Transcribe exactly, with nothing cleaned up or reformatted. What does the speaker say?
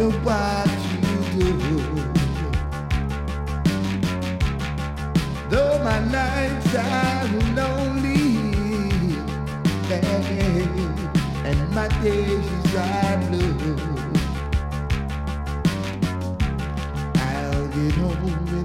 matter what you do. Though my nights are lonely and my days are blue, I'll get home